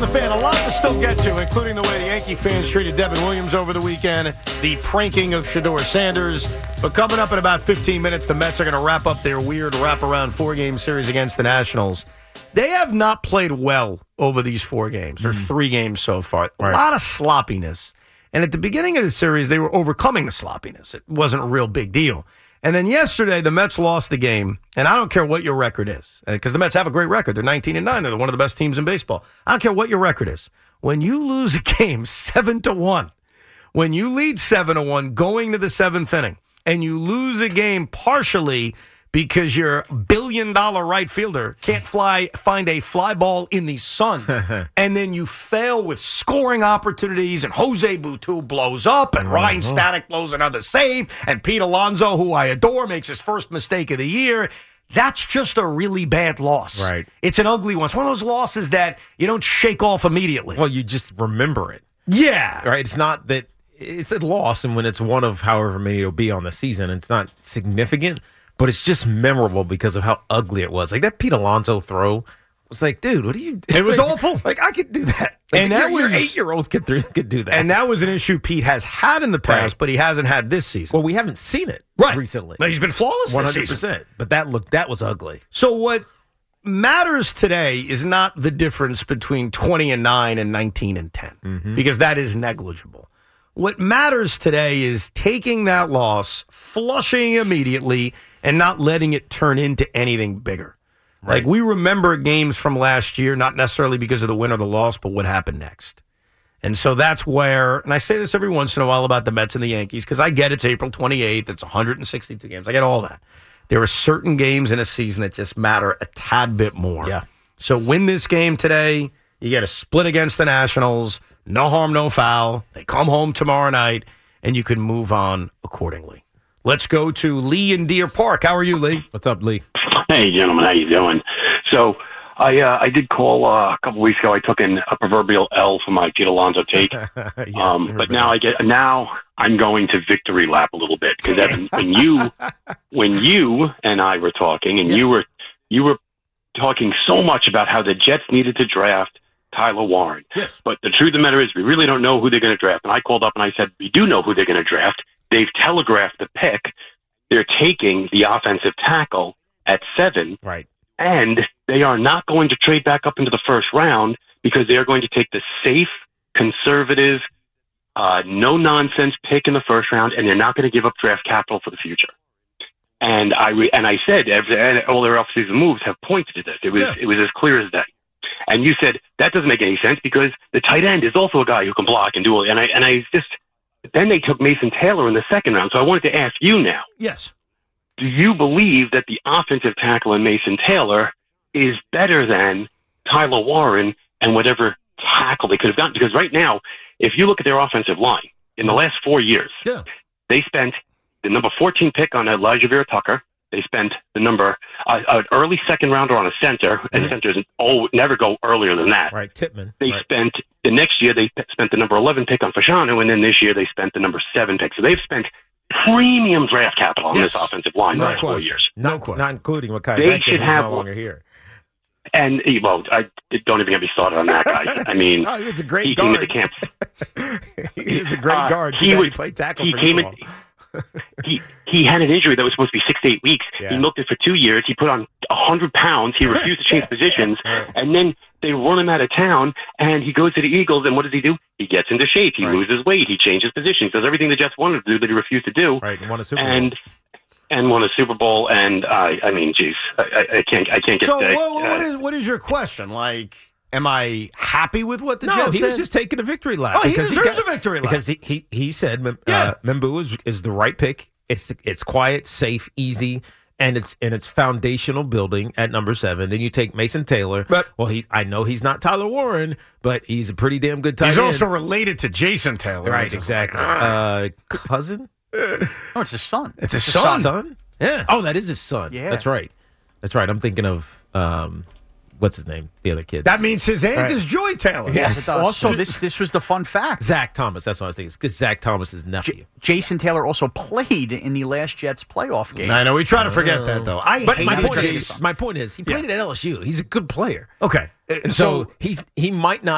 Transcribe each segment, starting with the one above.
the Fan. A lot to still get to, including the way the Yankee fans treated Devin Williams over the weekend, the pranking of Shedeur Sanders. But coming up in about 15 minutes, the Mets are going to wrap up their weird wraparound 4-game series against the Nationals. They have not played well over these 4 games, or 3 games so far. A lot of sloppiness. And at the beginning of the series, they were overcoming the sloppiness. It wasn't a real big deal. And then yesterday, the Mets lost the game, and I don't care what your record is, because the Mets have a great record. They're 19-9. They're one of the best teams in baseball. I don't care what your record is. When you lose a game 7-1, when you lead 7-1 going to the 7th inning, and you lose a game partially because your billion-dollar right fielder can't find a fly ball in the sun, and then you fail with scoring opportunities, and Jose Boutou blows up, and Ryan Stanek blows another save, and Pete Alonso, who I adore, makes his first mistake of the year. That's just a really bad loss. Right. It's an ugly one. It's one of those losses that you don't shake off immediately. Well, you just remember it. Yeah. Right? It's not that it's a loss, and when it's one of however many it'll be on the season, it's not significant. But it's just memorable because of how ugly it was. Like that Pete Alonso throw was like, dude, what are you doing? It was awful. Like I could do that. Like, and that was your 8-year-old could do that. And that was an issue Pete has had in the past, but he hasn't had this season. Well, we haven't seen it recently. But he's been flawless this season. 100%. But that was ugly. So what matters today is not the difference between 20-9 and 19-10, because that is negligible. What matters today is taking that loss, flushing immediately, and not letting it turn into anything bigger. Right. Like, we remember games from last year, not necessarily because of the win or the loss, but what happened next. And so that's where, and I say this every once in a while about the Mets and the Yankees, because I get it's April 28th, it's 162 games. I get all that. There are certain games in a season that just matter a tad bit more. Yeah. So win this game today, you get a split against the Nationals, no harm, no foul. They come home tomorrow night, and you can move on accordingly. Let's go to Lee in Deer Park. How are you, Lee? What's up, Lee? Hey, gentlemen. How you doing? So I did call a couple weeks ago. I took in a proverbial L for my Pete Alonso take. Yes, but now I'm going to victory lap a little bit, because Evan, when you and I were talking, and you were talking so much about how the Jets needed to draft Tyler Warren. Yes. But the truth of the matter is, we really don't know who they're going to draft. And I called up and I said, we do know who they're going to draft. They've telegraphed the pick. They're taking the offensive tackle at 7. Right. And they are not going to trade back up into the first round, because they are going to take the safe, conservative, no-nonsense pick in the first round, and they're not going to give up draft capital for the future. And I said, all their offseason moves have pointed to this. It was as clear as day. And you said, that doesn't make any sense, because the tight end is also a guy who can block and do all. Then they took Mason Taylor in the second round. So I wanted to ask you now. Yes. Do you believe that the offensive tackle in Mason Taylor is better than Tyler Warren and whatever tackle they could have gotten? Because right now, if you look at their offensive line, in the last 4 years, they spent the number 14 pick on Elijah Vera Tucker. They spent the an early second rounder on a center, and centers never go earlier than that. Right, Tippmann. They spent the next year. They spent the number 11 pick on Fasciano, and then this year they spent the number 7 pick. So they've spent premium draft capital on this offensive line the last 4 years. Not including Mekhi They Becton, should who's have no longer here. And I don't even get me started on that guy. I mean, he was a great he guard. came into camp. He was a great guard. He played tackle for came you all. He had an injury that was supposed to be 6 to 8 weeks. Yeah. He milked it for 2 years. He put on 100 pounds. He refused to change positions. And then they run him out of town, and he goes to the Eagles, and what does he do? He gets into shape. He loses weight. He changes positions. Does everything the Jets wanted to do that he refused to do. Right, and won a Super Bowl. And won a Super Bowl. And, I mean, geez, I can't get so that. what is your question? Like, am I happy with what the Jets did? No, he was just taking a victory lap. Oh, he deserves a victory lap. Because he said M'Bu is the right pick. It's quiet, safe, easy, and it's foundational building at number 7. Then you take Mason Taylor. But, I know he's not Tyler Warren, but he's a pretty damn good tight end. He's also related to Jason Taylor. Right, exactly. Cousin? No, it's his son. It's his son. Yeah. Oh, that is his son. Yeah. That's right. I'm thinking of what's his name? The other kid. That means his aunt is Joy Taylor. Yes, it does. Also, this was the fun fact. Zach Thomas. That's what I was thinking. It's because Zach Thomas's nephew. Jason Taylor also played in the last Jets playoff game. I know. We try to forget that, though. My point is, he played at LSU. He's a good player. Okay. So he might not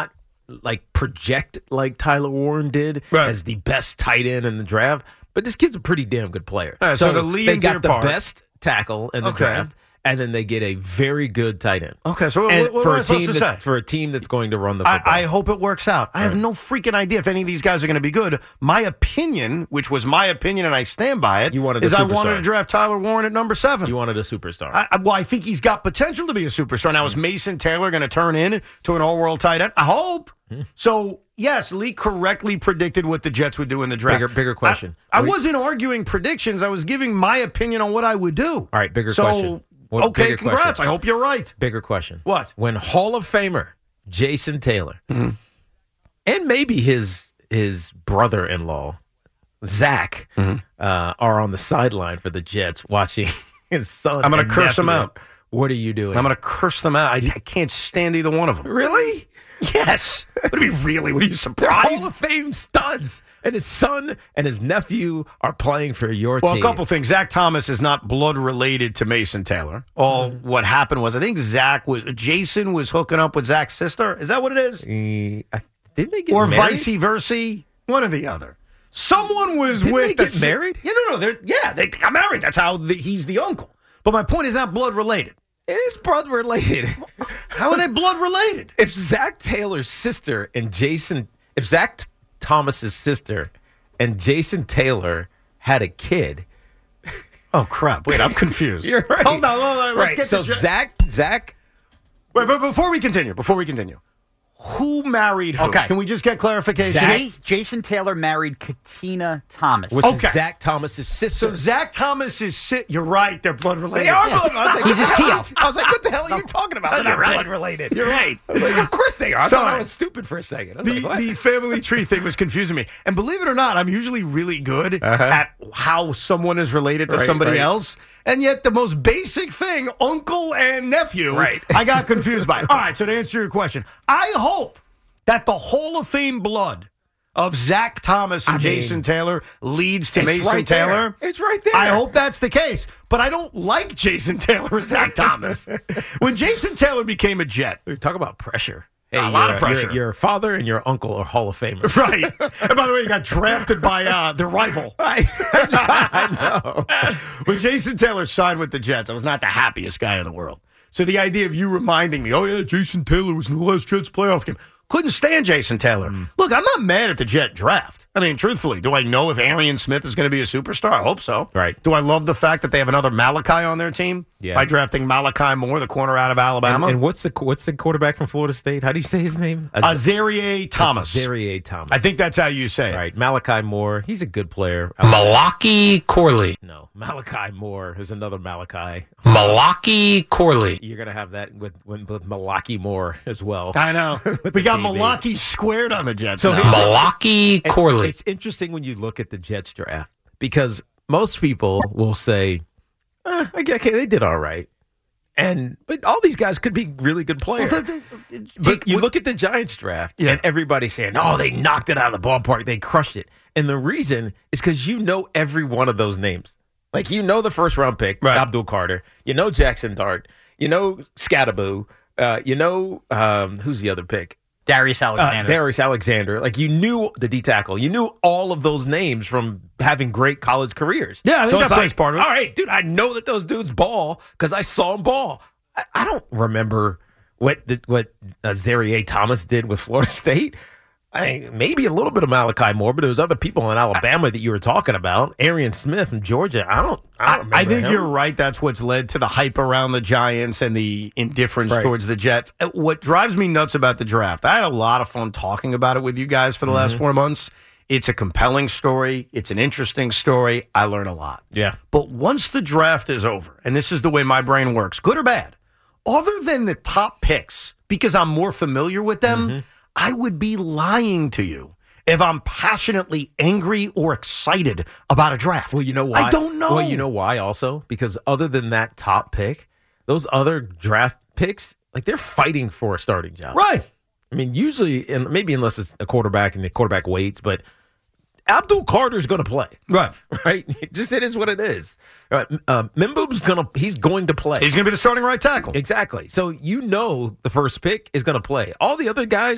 like project like Tyler Warren did Right. as the best tight end in the draft, but this kid's a pretty damn good player. All right, so the Lee they and got Gear the part. best tackle in the Okay. draft, and then they get a very good tight end. Okay, so And what for am I a supposed team to say? for a team that's going to run the football. I hope it works out. I have no freaking idea if any of these guys are going to be good. My opinion, which was my opinion and I stand by it, You wanted is a I wanted superstar. to draft Tyler Warren at number 7. You wanted a superstar. I think he's got potential to be a superstar. Now, is Mason Taylor going to turn in to an all-world tight end? I hope. So, yes, Lee correctly predicted what the Jets would do in the draft. Bigger question. I wasn't arguing predictions. I was giving my opinion on what I would do. All right, bigger so, question. Okay, Bigger congrats. question. I hope you're right. Bigger question. What? When Hall of Famer Jason Taylor and maybe his brother-in-law Zach are on the sideline for the Jets watching his son, I'm gonna and curse him nephew, out. What are you doing? I'm going to curse them out. I can't stand either one of them. Really? Yes. What do you mean, really? What are you They're surprised? Hall of Fame studs, and his son and his nephew are playing for your Well, team. a couple things. Zach Thomas is not blood related to Mason Taylor. All what happened was I think Jason was hooking up with Zach's sister. Is that what it is? Didn't they get Or married? vice versa? One or the other. Someone was Didn't with they the get married? Yeah, no. They got married. That's how he's the uncle. But my point is not blood related. It is blood related. How are they blood related? If Zach Taylor's sister and if Zach Thomas's sister and Jason Taylor had a kid, Oh crap! Wait, I'm confused. you're right. Hold on. Let's get so to Zach. Wait, but before we continue, who married who? Okay. Can we just get clarification? Jason Taylor married Katina Thomas. Which Okay. is Zach Thomas's sister. So Zach Thomas is You're right. They're blood related. They are blood. I was like, He's his what the hell? Tio. I was like, what the hell are you talking about? They're not right. blood related. You're right. I was like, of course they are. I thought Sorry. I was stupid for a second. I was like, what? The family tree thing was confusing me. And believe it or not, I'm usually really good at how someone is related to Right, somebody right. else. And yet the most basic thing, uncle and nephew, Right. I got confused by. All right, so to answer your question, I hope that the Hall of Fame blood of Zach Thomas and Jason Taylor leads to It's Mason right there. Taylor. It's right there. I hope that's the case. But I don't like Jason Taylor or Zach Thomas. When Jason Taylor became a Jet, Talk about pressure. Hey, A lot of pressure. Your father and your uncle are Hall of Famers. right. And by the way, he got drafted by their rival. I know. When Jason Taylor signed with the Jets, I was not the happiest guy in the world. So the idea of you reminding me, oh, yeah, Jason Taylor was in the last Jets playoff game. Couldn't stand Jason Taylor. Look, I'm not mad at the Jet draft. I mean, truthfully, do I know if Arian Smith is going to be a superstar? I hope so. Right. Do I love the fact that they have another Malachi on their team? Yeah. By drafting Malachi Moore, the corner out of Alabama? And what's the quarterback from Florida State? How do you say his name? Azariah Thomas. Azariah Thomas. I think that's how you say it. Right. Malachi Moore. He's a good player. Malaki Corley. No. Malachi Moore is another Malachi. Malaki Corley. You're going to have that with Malaki Moore as well. I know. With We the got DB. Malaki squared on the Jets. So now. here's- Malaki Corley. It's interesting when you look at the Jets draft because most people will say, okay, they did all right. But all these guys could be really good players. But you look at the Giants draft, and everybody's saying, oh, they knocked it out of the ballpark. They crushed it. And the reason is because you know every one of those names. Like, you know the first-round pick, Right. Abdul Carter. You know Jackson Dart. You know Scattaboo. You know, who's the other pick? Darius Alexander. Darius Alexander. Like, you knew the D tackle. You knew all of those names from having great college careers. Yeah, I think it's that plays part of it. All right, dude, I know that those dudes ball because I saw them ball. I don't remember what Zariah Thomas did with Florida State. Maybe a little bit of Malachi Moore, but there was other people in Alabama that you were talking about. Arian Smith from Georgia. I don't remember I think him. you're right. That's what's led to the hype around the Giants and the indifference Right. towards the Jets. What drives me nuts about the draft, I had a lot of fun talking about it with you guys for the last 4 months. It's a compelling story. It's an interesting story. I learn a lot. Yeah. But once the draft is over, and this is the way my brain works, good or bad, other than the top picks, because I'm more familiar with them, I would be lying to you if I'm passionately angry or excited about a draft. Well, you know why? I don't know. Well, you know why also? Because other than that top pick, those other draft picks, like, they're fighting for a starting job. Right. I mean, usually, and maybe unless it's a quarterback and the quarterback waits, but Abdul Carter's going to play. Right. Right? Just it is what it is. Right. Mbub's he's going to play. He's going to be the starting right tackle. Exactly. So you know the first pick is going to play. All the other guys,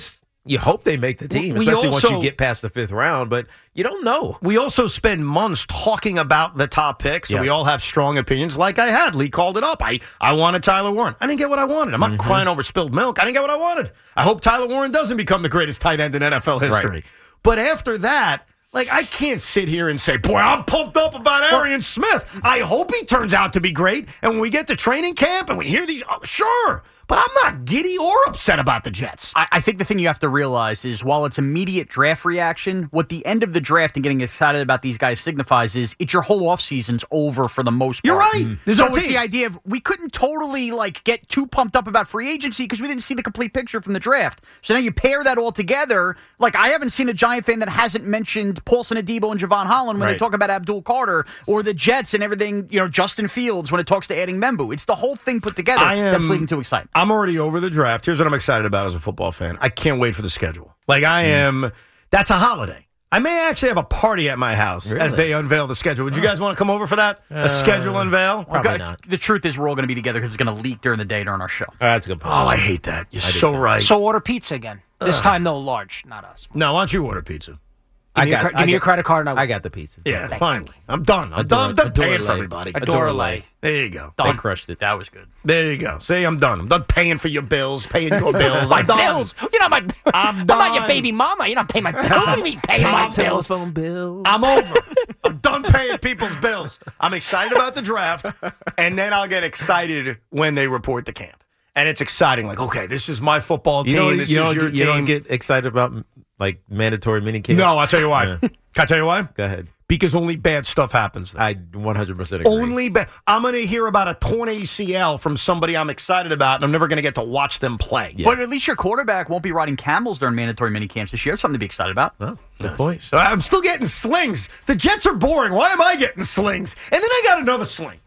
You hope they make the team, We especially once also- you get past the 5th round, but you don't know. We also spend months talking about the top picks, and Yes. we all have strong opinions. Like I had, Lee called it up. I wanted Tyler Warren. I didn't get what I wanted. I'm not crying over spilled milk. I didn't get what I wanted. I hope Tyler Warren doesn't become the greatest tight end in NFL history. Right. But after that, like, I can't sit here and say, boy, I'm pumped up about Arian Smith. I hope he turns out to be great. And when we get to training camp and we hear these, sure. But I'm not giddy or upset about the Jets. I think the thing you have to realize is while it's immediate draft reaction, what the end of the draft and getting excited about these guys signifies is it's your whole offseason's over for the most part. You're right. There's So no it's team. the idea of we couldn't totally get too pumped up about free agency because we didn't see the complete picture from the draft. So now you pair that all together. Like, I haven't seen a Giant fan that hasn't mentioned Paulson Adebo and Javon Holland when they Right. talk about Abdul Carter or the Jets and everything, Justin Fields when it talks to adding Membu. It's the whole thing put together that's leading to excitement. I'm already over the draft. Here's what I'm excited about as a football fan. I can't wait for the schedule. Like, I am. That's a holiday. I may actually have a party at my house as they unveil the schedule. Would you guys want to come over for that? A schedule unveil? Probably not. The truth is, we're all going to be together because it's going to leak during the day during our show. That's a good point. Oh, I hate that. You're so right. So order pizza again. This time, though, large, not us. No, why don't you order pizza? Give me your credit card and I got the pizza. Yeah, Thank finally. I'm done. I'm done paying for everybody. Adorale. There you go. They crushed it. That was good. There you go. See, I'm done. I'm done paying for your bills, paying your bills. My I'm done. bills. You're not my. I'm I'm not your done. baby mama. You're not paying my bills. What do you mean paying my bills? Telephone bills. I'm over. I'm done paying people's bills. I'm excited about the draft, and then I'll get excited when they report the camp. And it's exciting. Like, okay, this is my football team. This is your you team. don't get excited about like mandatory minicamp? No, I'll tell you why. Yeah. Can I tell you why? Go ahead. Because only bad stuff happens there. I 100% agree. Only bad. I'm going to hear about a torn ACL from somebody I'm excited about, and I'm never going to get to watch them play. Yeah. But at least your quarterback won't be riding camels during mandatory minicamps this year. Something to be excited about. Oh, good point. So I'm still getting slings. The Jets are boring. Why am I getting slings? And then I got another sling.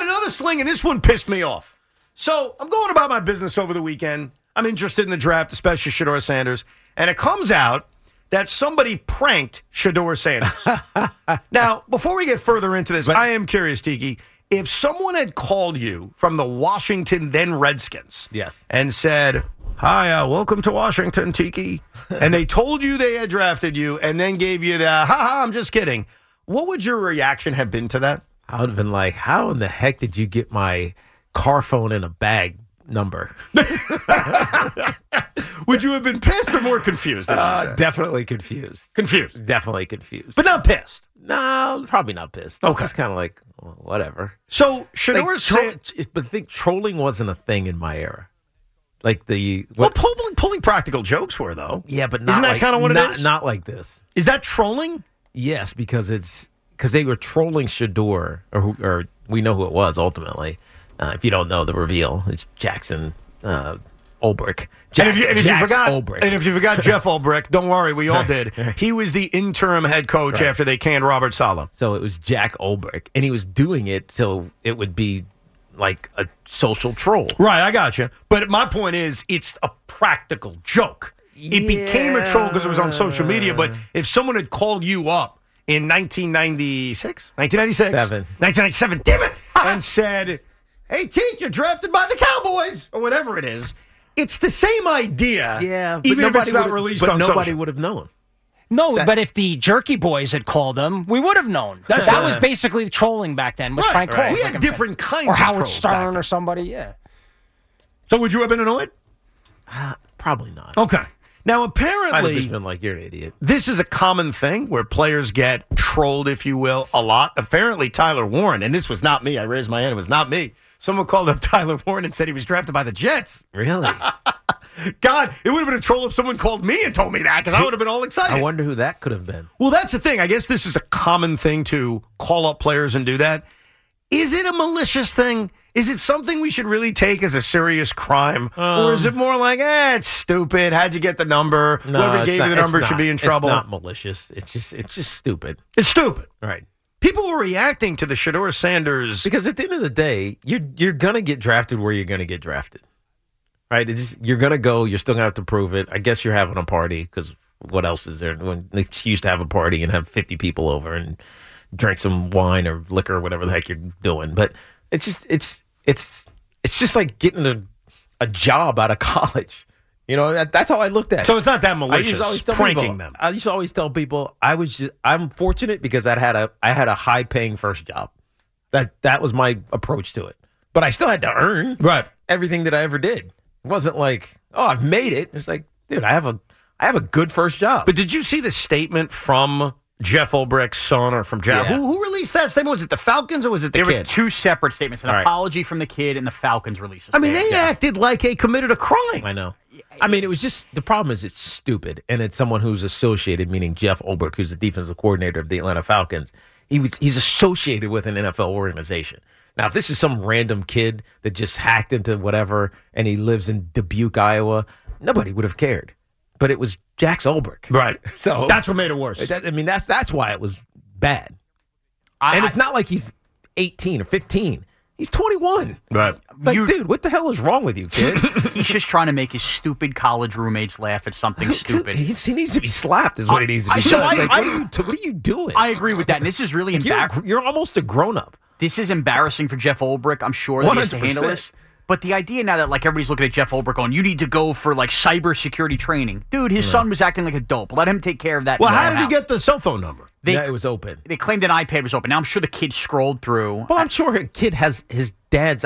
And this one pissed me off. So I'm going about my business over the weekend. I'm interested in the draft, especially Shedeur Sanders. And it comes out that somebody pranked Shedeur Sanders. Now, before we get further into this, I am curious, Tiki, if someone had called you from the Washington then Redskins Yes. and said, hi, welcome to Washington, Tiki, and they told you they had drafted you and then gave you the, ha, I'm just kidding, what would your reaction have been to that? I would have been like, how in the heck did you get my car phone in a bag number? Would you have been pissed or more confused? As you said? Definitely confused. Confused, Definitely confused. but not pissed. No, probably not pissed. Okay. Just kind of like, well, whatever. So Shedeur Like, Sanders, but I think trolling wasn't a thing in my era. Like well, pulling practical jokes were, though. yeah, but not Isn't that like, kind of what it is? Not like this. Is that trolling? Yes, because they were trolling Shedeur, or we know who it was ultimately. If you don't know the reveal, it's Jackson Ulbrich. And if you forgot, Ulbrich. and if you forgot Jeff Ulbrich, don't worry, we all did. He was the interim head coach after they canned Robert Saleh. So it was Jack Ulbrich, and he was doing it so it would be like a social troll. Right, I got you. But my point is, it's a practical joke. It became a troll because it was on social media. But if someone had called you up in 1996, 1997, damn it, and said, hey, Teak, you're drafted by the Cowboys, or whatever it is, it's the same idea. Yeah, even if it's not released on nobody social. would have known. No, but if the Jerky Boys had called them, we would have known. That's that right. was basically trolling back then. Was Right, prank right. calls. We had different kinds or of Howard trolls back Stern then. or somebody. Yeah. So would you have been annoyed? Probably not. Okay. Now, I'd have apparently, just been like, you're an idiot. this is a common thing where players get trolled, if you will, a lot. Apparently, Tyler Warren, and this was not me. I raised my hand. It was not me. Someone called up Tyler Warren and said he was drafted by the Jets. Really? God, it would have been a troll if someone called me and told me that because I would have been all excited. I wonder who that could have been. Well, that's the thing. I guess this is a common thing to call up players and do that. Is it a malicious thing? Is it something we should really take as a serious crime? Or is it more like, it's stupid. How'd you get the number? Whoever it's gave not- you the number it's should not. be in trouble. It's not malicious. It's just stupid. It's stupid. Right. People were reacting to the Shedeur Sanders. Because at the end of the day, you're gonna get drafted where you're gonna get drafted, right? You're gonna go. You're still gonna have to prove it. I guess you're having a party because what else is there? When an excuse to have a party and have 50 people over and drink some wine or liquor or whatever the heck you're doing. But it's just like getting a job out of college. You know, that's how I looked at it. So it's not that I malicious. used to always tell pranking people, them. I used to always tell people I'm fortunate because I had a high paying first job. That was my approach to it. But I still had to earn everything that I ever did. It wasn't like, oh, I've made it. It's like, dude, I have a good first job. But did you see the statement from Jeff Ulbricht's son or from Jeff? Yeah. Who released that statement? Was it the Falcons or was it the There were kid? two separate statements: an All right. apology from the kid and the Falcons release. I mean, they acted like they committed a crime. I know. I mean, it was just the problem is it's stupid, and it's someone who's associated, meaning Jeff Ulbrich, who's the defensive coordinator of the Atlanta Falcons. He's associated with an NFL organization. Now, if this is some random kid that just hacked into whatever and he lives in Dubuque, Iowa, nobody would have cared. But it was Jax Ulbrich, Right. So That's what made it worse. That's why it was bad. And it's not like he's 18 or 15. He's 21. Right. Like, dude, what the hell is wrong with you, kid? He's just trying to make his stupid college roommates laugh at something stupid. He needs to be slapped is what he needs to be. so done. I- What are you doing? I agree with that, and this is really embarrassing. You're almost a grown-up. This is embarrassing for Jeff Ulbrich. I'm sure that he has to handle 100%. this. But the idea now that like everybody's looking at Jeff Ulbrich going, you need to go for like cybersecurity training. Dude, his son was acting like a dope. Let him take care of that. Well, in how his did he house. get the cell phone number? Yeah, it was open. They claimed an iPad was open. Now I'm sure the kid scrolled through. Well, I'm sure a kid has his dad's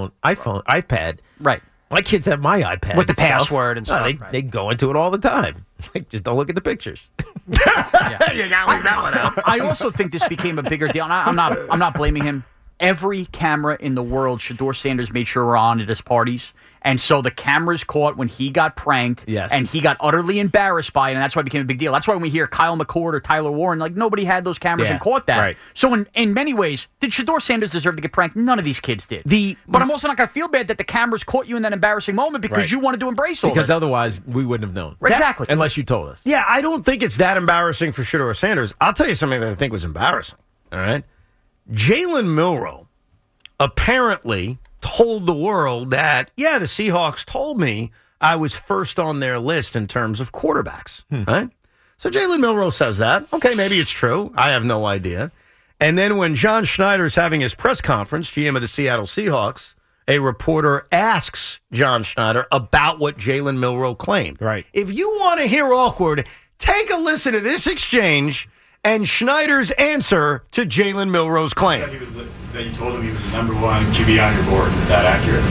iPad. Right. My kids have my iPad With the and stuff. password and stuff, They, right. they go into it all the time. Like, just don't look at the pictures. You got to leave that one out. I also think this became a bigger deal. And I'm not blaming him. Every camera in the world, Shedeur Sanders made sure were on at his parties. And so the cameras caught when he got pranked. Yes. And he got utterly embarrassed by it. And that's why it became a big deal. That's why when we hear Kyle McCord or Tyler Warren, like nobody had those cameras Yeah, and caught that. right. So in many ways, did Shedeur Sanders deserve to get pranked? None of these kids did. But I'm also not going to feel bad that the cameras caught you in that embarrassing moment because Right. you wanted to embrace all Because this. otherwise, we wouldn't have known. Exactly. Unless you told us. Yeah, I don't think it's that embarrassing for Shedeur Sanders. I'll tell you something that I think was embarrassing. All right. Jalen Milroe apparently told the world that, yeah, the Seahawks told me I was first on their list in terms of quarterbacks. Right? So Jalen Milroe says that. Okay, maybe it's true. I have no idea. And then when John Schneider's having his press conference, GM of the Seattle Seahawks, a reporter asks John Schneider about what Jalen Milroe claimed. Right. If you want to hear awkward, take a listen to this exchange and Schneider's answer to Jalen Milroe's claim. That you told him he was the number one QB on your board. Is that accurate?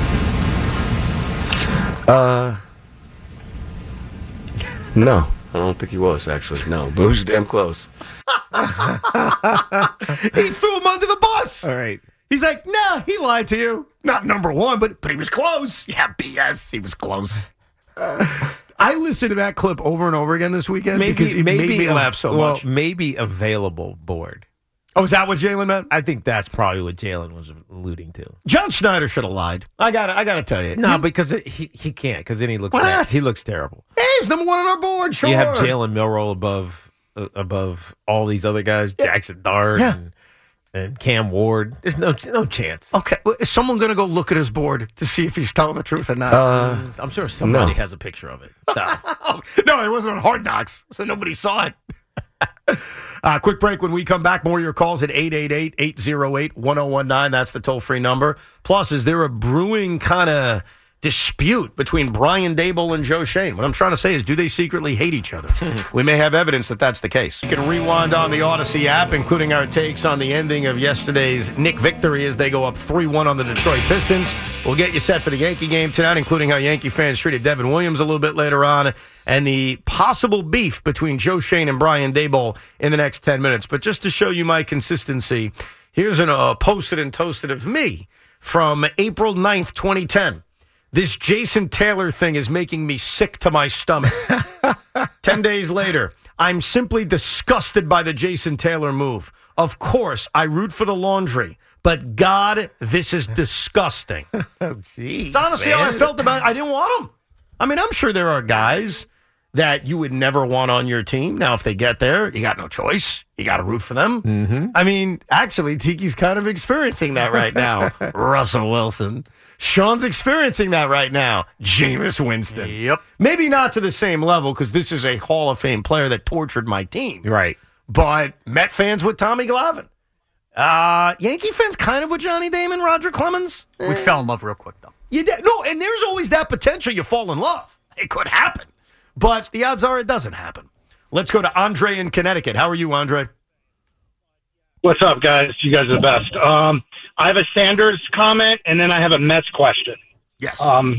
No, I don't think he was, actually. No, but it was damn close. He threw him under the bus. All right. He's like, nah, he lied to you. Not number one, but he was close. Yeah, BS. He was close. I listened to that clip over and over again this weekend because it made me laugh so much. Maybe available board. Oh, is that what Jalen meant? I think that's probably what Jalen was alluding to. John Schneider should have lied. I gotta tell you. No, because he can't. Because then he looks Why not? he looks terrible. Hey, he's number one on our board. Sure. You have Jalen Milroe above all these other guys, Jackson Dart Yeah. and Cam Ward. There's no chance. Okay, well, is someone going to go look at his board to see if he's telling the truth or not? I'm sure somebody No. has a picture of it. So. No, it wasn't on Hard Knocks, so nobody saw it. Quick break. When we come back, more of your calls at 888-808-1019. That's the toll-free number. Plus, is there a brewing kind of dispute between Brian Daboll and Joe Shane? What I'm trying to say is, do they secretly hate each other? We may have evidence that that's the case. You can rewind on the Odyssey app, including our takes on the ending of yesterday's Knick victory as they go up 3-1 on the Detroit Pistons. We'll get you set for the Yankee game tonight, including how Yankee fans treated Devin Williams a little bit later on, and the possible beef between Joe Shane and Brian Daboll in the next 10 minutes. But just to show you my consistency, here's a posted and toasted of me from April 9th, 2010. This Jason Taylor thing is making me sick to my stomach. 10 days later, I'm simply disgusted by the Jason Taylor move. Of course, I root for the laundry, but God, this is disgusting. Jeez, It's honestly how I felt about it. I didn't want him. I mean, I'm sure there are guys that you would never want on your team. Now, if they get there, you got no choice. You got to root for them. Mm-hmm. I mean, actually, Tiki's kind of experiencing that right now. Russell Wilson. Sean's experiencing that right now. Jameis Winston. Yep. Maybe not to the same level because this is a Hall of Fame player that tortured my team. Right. But Met fans with Tommy Glavine. Yankee fans kind of with Johnny Damon, Roger Clemens. We fell in love real quick, though. You did. No, and there's always that potential you fall in love. It could happen. But the odds are it doesn't happen. Let's go to Andre in Connecticut. How are you, Andre? What's up, guys? You guys are the best. I have a Sanders comment, and then I have a Mets question. Yes.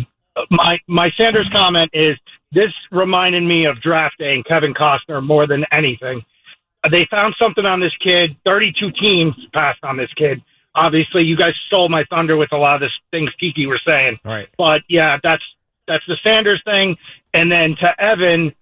My Sanders comment is, this reminded me of draft day and Kevin Costner more than anything. They found something on this kid. 32 teams passed on this kid. Obviously, you guys stole my thunder with a lot of the things Tiki were saying. Right. But, yeah, that's the Sanders thing. And then to Evan,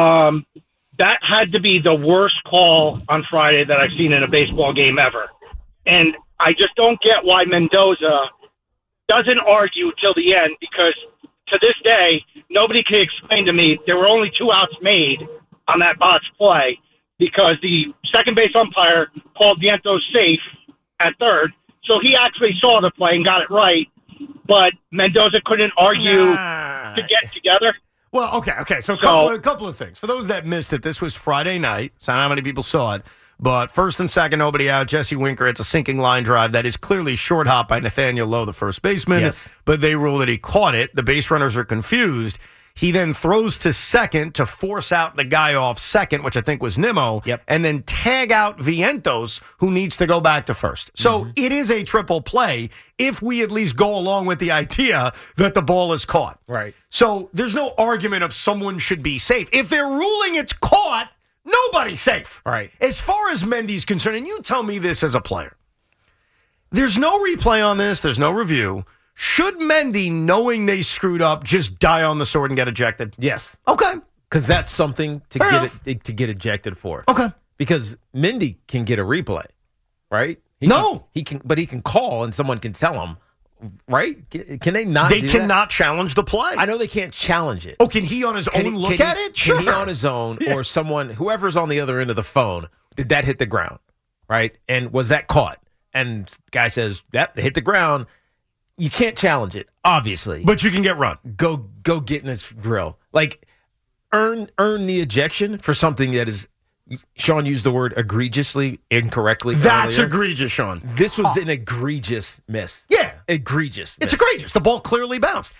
that had to be the worst call on Friday that I've seen in a baseball game ever. And I just don't get why Mendoza doesn't argue till the end, because to this day, nobody can explain to me there were only 2 outs made on that botched play because the second base umpire called Vientos safe at third. So he actually saw the play and got it right, but Mendoza couldn't argue to get together. Well, okay. So a couple of things. For those that missed it, this was Friday night. So I don't know how many people saw it. But first and second, nobody out. Jesse Winker, it's a sinking line drive that is clearly short hop by Nathaniel Lowe, the first baseman. Yes. But they rule that he caught it. The base runners are confused. He then throws to second to force out the guy off second, which I think was Nimmo, and then tag out Vientos, who needs to go back to first. So it is a triple play if we at least go along with the idea that the ball is caught. Right. So there's no argument of someone should be safe. If they're ruling it's caught, nobody's safe. Right. As far as Mendy's concerned, and you tell me this as a player, there's no replay on this, there's no review. Should Mendy, knowing they screwed up, just die on the sword and get ejected? Yes. Okay. Because that's something to get ejected for. Okay. Because Mendy can get a replay, right? He can call and someone can tell him, right? Can they not? They cannot challenge the play. I know they can't challenge it. Oh, can he on his own look at it? Sure. Can he on his own, or someone, whoever's on the other end of the phone, did that hit the ground, right? And was that caught? And the guy says, yep, they hit the ground. You can't challenge it, obviously. But you can get run. Go get in his grill. Like, earn the ejection for something that is, Sean used the word egregiously incorrectly. That's earlier. egregious, Sean. This was an egregious miss. Yeah. Egregious miss. It's egregious. The ball clearly bounced.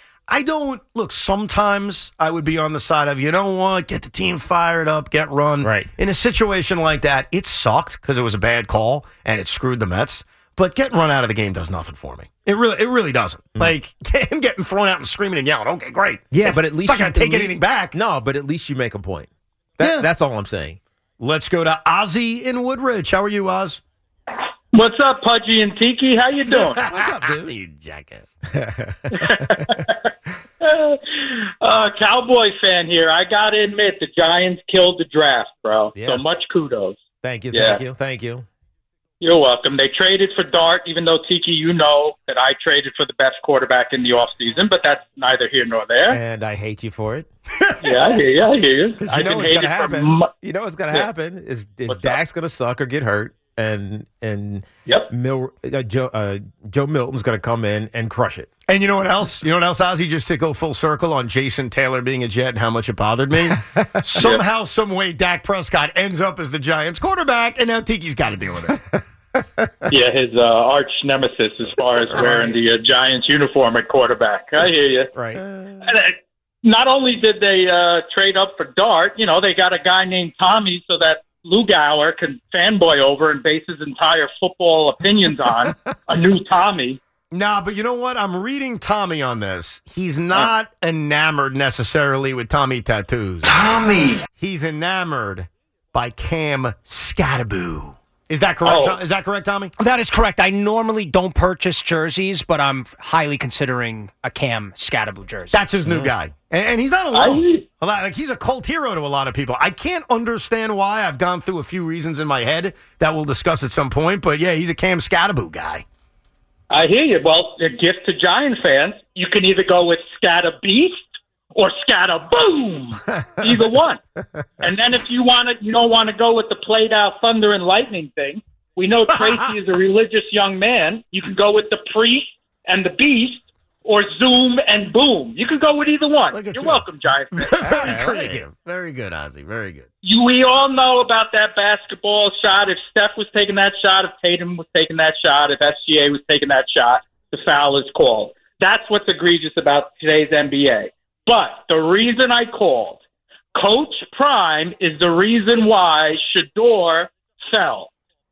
Sometimes I would be on the side of, you know what, get the team fired up, get run. Right. In a situation like that, it sucked because it was a bad call and it screwed the Mets. But getting run out of the game does nothing for me. It really doesn't. Like, him getting thrown out and screaming and yelling, okay, great. Yeah, but at least it's not going to take anything back. No, but at least you make a point. That's all I'm saying. Let's go to Ozzy in Woodridge. How are you, Oz? What's up, Pudgy and Tiki? How you doing? What's up, dude? You jackass. Cowboy fan here. I got to admit, the Giants killed the draft, bro. Yeah. So much kudos. Thank you. You're welcome. They traded for Dart, even though, Tiki, you know that I traded for the best quarterback in the offseason, but that's neither here nor there. And I hate you for it. Yeah, I hear you. You know what's going to happen. You know what's going to happen is Dak's going to suck or get hurt, and Joe Milton's going to come in and crush it. And you know what else? Ozzy, just to go full circle on Jason Taylor being a Jet and how much it bothered me. Somehow, some way, Dak Prescott ends up as the Giants quarterback, and now Tiki's got to deal with it. Yeah, his arch nemesis as far as wearing the Giants uniform at quarterback. I hear you. Right. And not only did they trade up for Dart, they got a guy named Tommy so that Lugauer can fanboy over and base his entire football opinions on a new Tommy. Nah, but you know what? I'm reading Tommy on this. He's not enamored necessarily with Tommy tattoos. Tommy! He's enamored by Cam Scattaboo. Is that correct? Oh. Is that correct, Tommy? That is correct. I normally don't purchase jerseys, but I'm highly considering a Cam Scattaboo jersey. That's his new guy. And he's not alone. He's a cult hero to a lot of people. I can't understand why. I've gone through a few reasons in my head that we'll discuss at some point. But, yeah, he's a Cam Scattaboo guy. I hear you. Well, a gift to Giant fans, you can either go with Scatterbeast or Scatterboom. Either one. And then if you don't want to go with the played out thunder and lightning thing, we know Tracy is a religious young man. You can go with the priest and the beast or Zoom and Boom. You can go with either one. You're welcome, Giant fans. Very good, Ozzy. Very good. We all know about that basketball shot. If Steph was taking that shot, if Tatum was taking that shot, if SGA was taking that shot, the foul is called. That's what's egregious about today's NBA. But the reason I called, Coach Prime is the reason why Shedeur fell.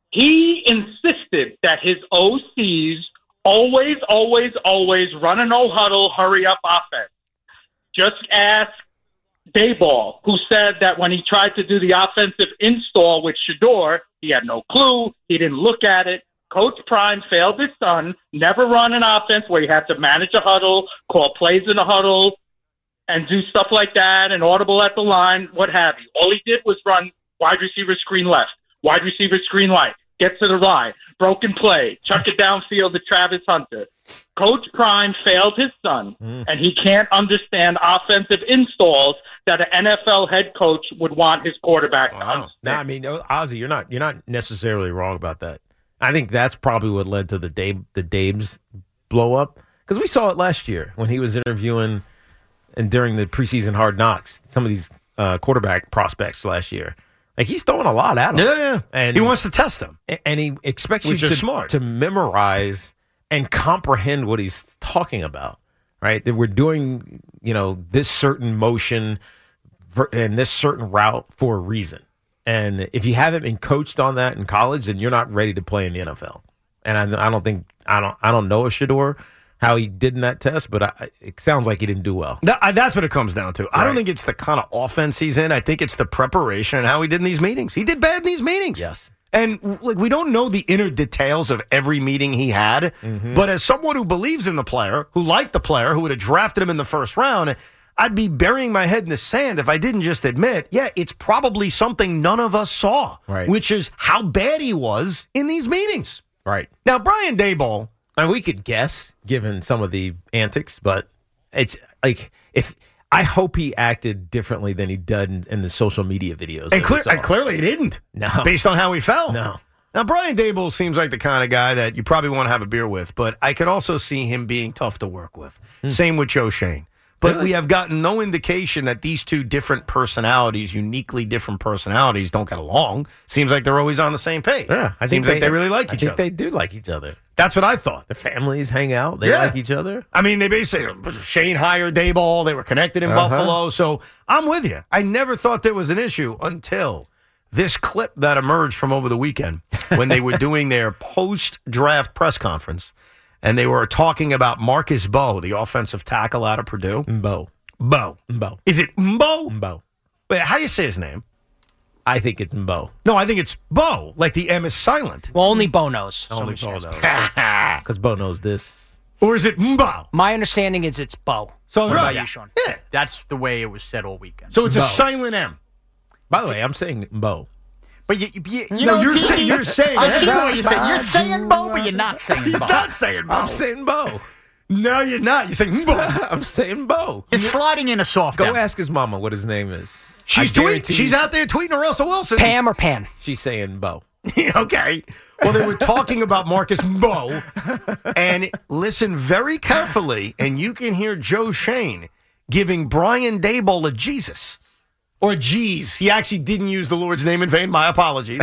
He insisted that his OCs always run a no-huddle, hurry-up offense. Just ask Daboll, who said that when he tried to do the offensive install with Shedeur, he had no clue. He didn't look at it. Coach Prime failed his son, never run an offense where he had to manage a huddle, call plays in a huddle, and do stuff like that, and audible at the line, what have you. All he did was run wide receiver screen left, wide receiver screen right, get to the line, broken play, chuck it downfield to Travis Hunter. Coach Prime failed his son, and he can't understand offensive installs that an NFL head coach would want his quarterback to understand. No, I mean, Ozzie, you're not necessarily wrong about that. I think that's probably what led to the Dabes blow up, because we saw it last year when he was interviewing and during the preseason Hard Knocks, some of these quarterback prospects last year. Like, he's throwing a lot at them. Yeah. And he wants to test them. And he expects Which you is smart. to memorize and comprehend what he's talking about, right? That we're doing, this certain motion and this certain route for a reason. And if you haven't been coached on that in college, then you're not ready to play in the NFL. And I don't know if Shedeur, how he did in that test, but it sounds like he didn't do well. That's what it comes down to. I don't Right. think it's the kind of offense he's in. I think it's the preparation and how he did in these meetings. He did bad in these meetings. Yes. And we don't know the inner details of every meeting he had, but as someone who believes in the player, who liked the player, who would have drafted him in the first round, I'd be burying my head in the sand if I didn't just admit, it's probably something none of us saw, Right. which is how bad he was in these meetings. Right. Now, Brian Daboll, And we could guess, given some of the antics, but it's like, I hope he acted differently than he did in the social media videos. and that we saw. clearly he didn't, No. based on how he fell. No. Now, Brian Daboll seems like the kind of guy that you probably want to have a beer with, but I could also see him being tough to work with. Same with Joe Shane. But we have gotten no indication that these two different personalities, uniquely different personalities, don't get along. Seems like they're always on the same page. Yeah, Seems like they really like each I think other. they do like each other. That's what I thought. The families hang out. They Yeah. like each other. I mean, they basically, Shane hired Daboll. They were connected in Buffalo. So I'm with you. I never thought there was an issue until this clip that emerged from over the weekend when they were doing their post-draft press conference, and they were talking about Marcus Bowe, the offensive tackle out of Purdue. Mbo. Bowe. Mbo. Is it Mbo? Mbo. Wait, how do you say his name? I think it's Mbo. No, I think it's Bo. Like the M is silent. Well, only Bo knows. Only So Bo much knows. yes. Because Bo knows this. Or is it Mbo? My understanding is it's Bo. So What right. about you, Sean? Yeah. That's the way it was said all weekend. So it's a Bo. silent M. By the way, I'm saying Mbo. But you No, know, you're Tiki, saying- you're saying I it. see what you're saying. You're saying Bo, but you're not saying He's Bo. not saying Bo. I'm saying Bo. No, you're not. You're saying Mbo. I'm saying Bo. You're sliding in a soft Go M. ask his mama what his name is. She's I guarantee tweeting. She's out there tweeting to Russell Wilson. Pam or Pan? She's saying Bo. Okay. Well, they were talking about Marcus Bowe, and listen very carefully, and you can hear Joe Shane giving Brian Daboll a Jesus. Or G's. He actually didn't use the Lord's name in vain. My apologies.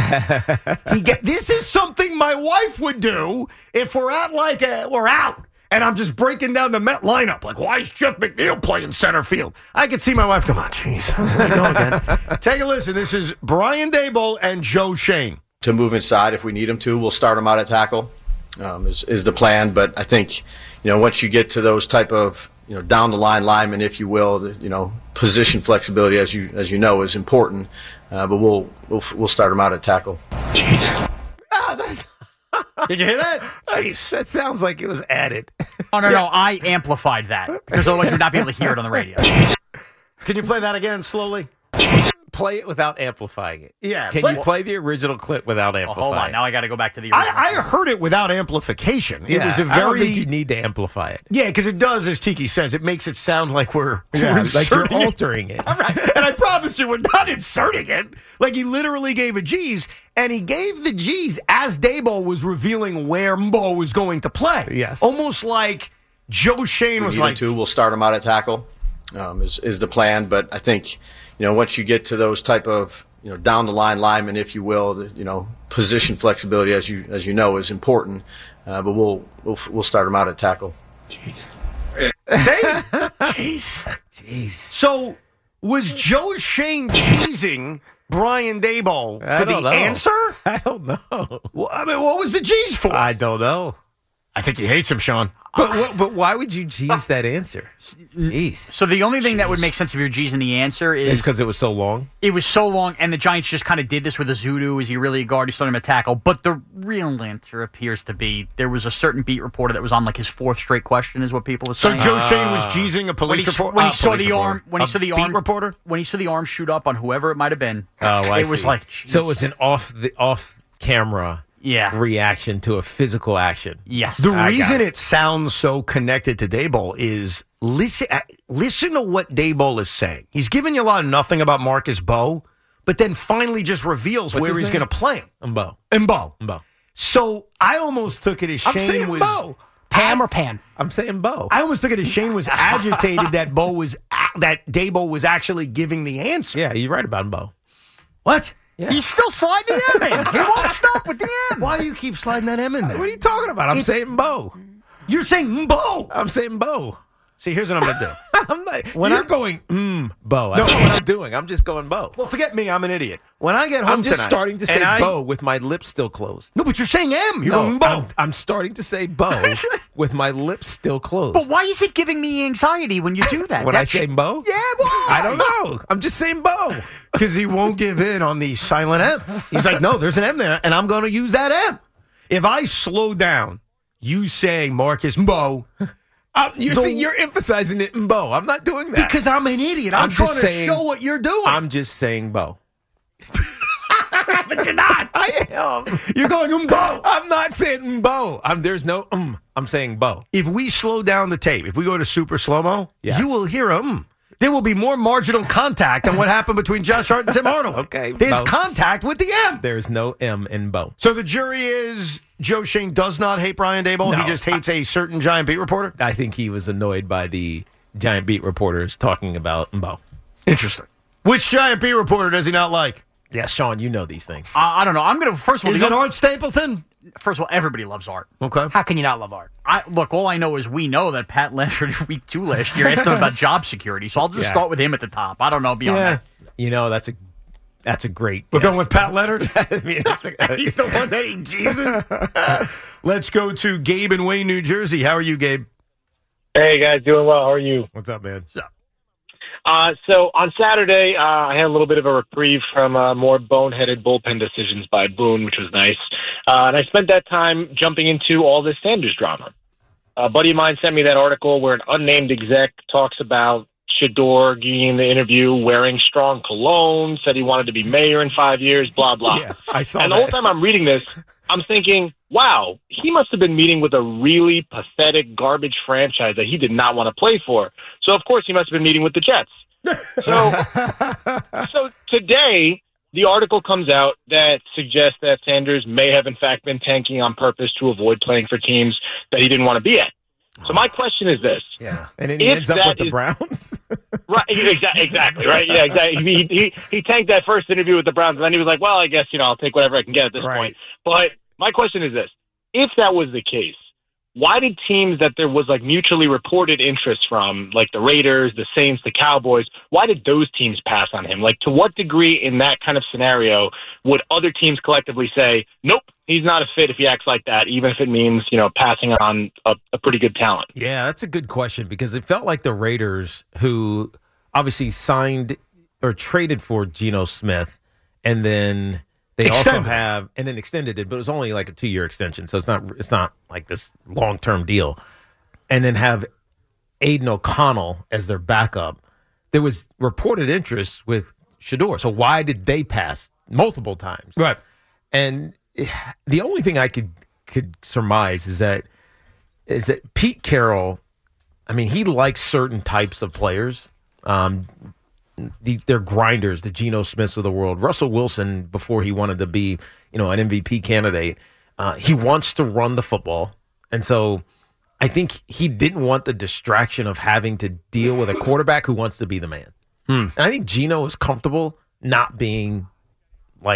This is something my wife would do if we're at we're out. And I'm just breaking down the Met lineup. Like, why is Jeff McNeil playing center field? I could see my wife come on. Jeez. Here we go again. Take a listen. This is Brian Daboll and Joe Shane. To move inside if we need him to, we'll start him out at tackle. Is the plan. But I think, once you get to those type of, down the line linemen, if you will, position flexibility, as you know, is important. But we'll start him out at tackle. Did you hear that? That sounds like it was added. Oh, no, I amplified that because otherwise you would not be able to hear it on the radio. Can you play that again slowly? Play it without amplifying it. Yeah. Can you play the original clip without amplifying? Hold on. Now I got to go back to the original. I heard it without amplification. It was a I don't very think you need to amplify it. yeah, because it does, as Tiki says, it makes it sound like we're Like you're inserting it. altering it. Right. And I promise you, we're not inserting it. Like he literally gave a G's, and he gave the G's as Daboll was revealing where Mbo was going to play. Yes. Almost like Joe Shane was like, we'll start him out at tackle. Is the plan. But I think, once you get to those type of, down the line linemen, if you will, position flexibility, as you know, is important. But we'll start him out at tackle. Jeez. So was Joe Shane teasing Brian Daboll for the answer? I don't know. Well, I mean, what was the G's for? I don't know. I think he hates him, Sean. But why would you G's that answer? Jeez. So the only thing that would make sense if you're G's in the answer is because it was so long. It was so long, and the Giants just kind of did this with Azudu. Is he really a guard? He's starting him a tackle. But the real answer appears to be there was a certain beat reporter that was on like his fourth straight question, is what people are saying. So Joe Shane was G'ing a police reporter when he saw the arm. When he saw the beat arm reporter. When he saw the arm shoot up on whoever it might have been. Oh, it was like geez. So it was an off camera. Yeah. Reaction to a physical action. Yes. The reason it sounds so connected to Daboll is listen to what Daboll is saying. He's giving you a lot of nothing about Marcus Bowe, but then finally just reveals where he's going to play him. Mbo. So I almost took it as Shane was Bo. Pam or Pan? I'm saying Bo. I almost took it as Shane was agitated that Daboll was actually giving the answer. Yeah, you're right about Bo. What? Yeah. He's still sliding the M in. He won't stop with the M. Why do you keep sliding that M in there? What are you talking about? I'm saying Bo. You're saying Bo. I'm saying Bo. See, here's what I'm going to do. I'm like, you're going, Bo. That's what I'm doing. I'm just going Bo. Well, forget me. I'm an idiot. When I get home I'm just tonight, starting to say Bo with my lips still closed. No, but you're saying M. You're going Bo. I'm starting to say Bo with my lips still closed. But why is it giving me anxiety when you do that? When I say Bo? Yeah, why? I don't know. I'm just saying Bo. Because he won't give in on the silent M. He's like, no, there's an M there, and I'm going to use that M. If I slow down, you saying Marcus Bo. You're emphasizing it in Bo. I'm not doing that. Because I'm an idiot. I'm trying to show what you're doing. I'm just saying Bo. But you're not. I am. You're going Bo. I'm not saying Bo. There's no I'm saying Bo. If we slow down the tape, if we go to super slow-mo, you will hear There will be more marginal contact than what happened between Josh Hart and Tim Arnold. Okay. There's contact with the M. There's no M in Bo. So the jury is Joe Shane does not hate Brian Daboll. No, he just hates a certain Giant beat reporter? I think he was annoyed by the Giant beat reporters talking about Bo. Interesting. Which Giant beat reporter does he not like? Yeah, Sean, you know these things. I don't know. I'm going to, first of all... Is it Art Stapleton? First of all, everybody loves Art. Okay. How can you not love Art? Look, all I know is we know that Pat Leonard, week 2 last year, asked him about job security. So I'll just start with him at the top. I don't know beyond that. You know, that's a great... We're going with Pat Leonard? I mean, he's the one that he Jesus. Let's go to Gabe in Wayne, New Jersey. How are you, Gabe? Hey, guys. Doing well. How are you? What's up, man? So on Saturday, I had a little bit of a reprieve from more boneheaded bullpen decisions by Boone, which was nice. And I spent that time jumping into all this Sanders drama. A buddy of mine sent me that article where an unnamed exec talks about Shador getting the interview, wearing strong cologne, said he wanted to be mayor in 5 years, blah, blah. Yeah, I saw and that. the whole time I'm reading this, I'm thinking, wow, he must have been meeting with a really pathetic garbage franchise that he did not want to play for. So, of course, he must have been meeting with the Jets. So today, the article comes out that suggests that Sanders may have, in fact, been tanking on purpose to avoid playing for teams that he didn't want to be at. So my question is this. Yeah. And then he ends up with the Browns? Right. Exactly. Right. Yeah, exactly. He tanked that first interview with the Browns, and then he was like, well, I guess, I'll take whatever I can get at this point. But my question is this. If that was the case, why did teams that there was mutually reported interest from, like the Raiders, the Saints, the Cowboys, why did those teams pass on him? To what degree in that kind of scenario would other teams collectively say, nope, he's not a fit if he acts like that, even if it means, passing on a pretty good talent? Yeah, that's a good question because it felt like the Raiders, who obviously signed or traded for Geno Smith, and then they also have, and then extended it, but it was only like a 2-year extension, so it's not like this long-term deal. And then have Aiden O'Connell as their backup. There was reported interest with Shador, so why did they pass multiple times? Right. And the only thing I could surmise is that Pete Carroll, I mean, he likes certain types of players. They're grinders, the Geno Smiths of the world. Russell Wilson, before he wanted to be, an MVP candidate, he wants to run the football. And so I think he didn't want the distraction of having to deal with a quarterback who wants to be the man. And I think Geno is comfortable not being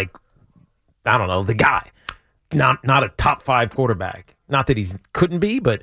the guy. Not a top 5 quarterback. Not that he couldn't be, but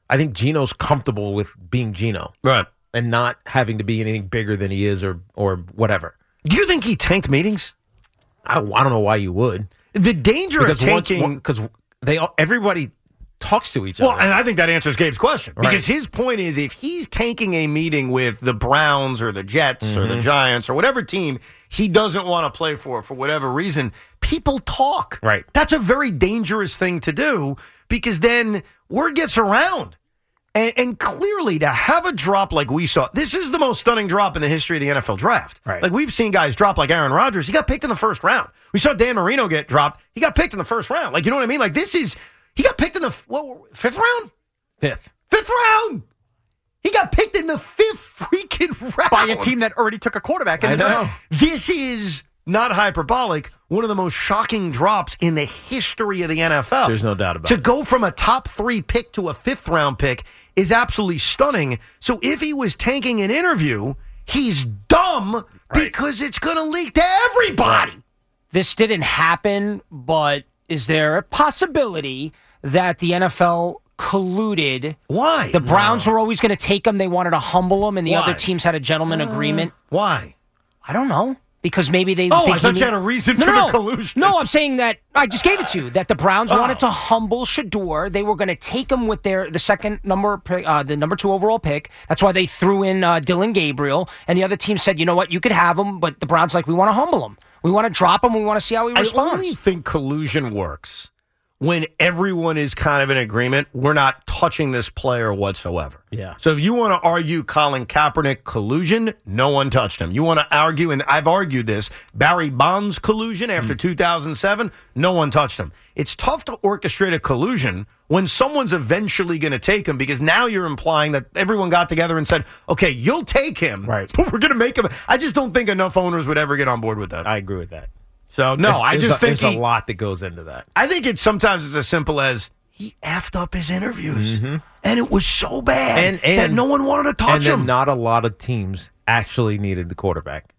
I think Geno's comfortable with being Geno. Right. And not having to be anything bigger than he is or whatever. Do you think he tanked meetings? I don't know why you would. The danger of tanking... Because everybody talks to each other. Well, and I think that answers Gabe's question. Right. Because his point is, if he's tanking a meeting with the Browns or the Jets or the Giants or whatever team he doesn't want to play for whatever reason, people talk. Right. That's a very dangerous thing to do because then word gets around. And clearly, to have a drop like we saw, this is the most stunning drop in the history of the NFL draft. Right. Like, we've seen guys drop like Aaron Rodgers. He got picked in the first round. We saw Dan Marino get dropped. He got picked in the first round. Like, you know what I mean? Like, he got picked in the fifth round? Fifth Round! He got picked in the fifth freaking round. By a team that already took a quarterback in the draft. This is not hyperbolic. One of the most shocking drops in the history of the NFL. There's no doubt about it. it. To go from a top 3 pick to a 5th round pick is absolutely stunning. So if he was tanking an interview, he's dumb because it's going to leak to everybody. This didn't happen, but is there a possibility that the NFL colluded? Why? The Browns were always going to take him. They wanted to humble him, and the other teams had a gentleman agreement. Why? I don't know. Because maybe they... I thought you had a reason for the collusion. No, I'm saying that... I just gave it to you. That the Browns wanted to humble Shedeur. They were going to take him with the second number, the number 2 overall pick. That's why they threw in Dylan Gabriel. And the other team said, you know what, you could have him, but the Browns we want to humble him. We want to drop him. We want to see how he responds. I only think collusion works when everyone is kind of in agreement. We're not touching this player whatsoever. Yeah. So if you want to argue Colin Kaepernick collusion, no one touched him. You want to argue, and I've argued this, Barry Bonds collusion after 2007, no one touched him. It's tough to orchestrate a collusion when someone's eventually going to take him, because now you're implying that everyone got together and said, okay, you'll take him, right, but we're going to make him. I just don't think enough owners would ever get on board with that. I agree with that. So, no, I just think there's a lot that goes into that. I think sometimes it's as simple as he effed up his interviews, and it was so bad that no one wanted to touch him. And not a lot of teams actually needed the quarterback.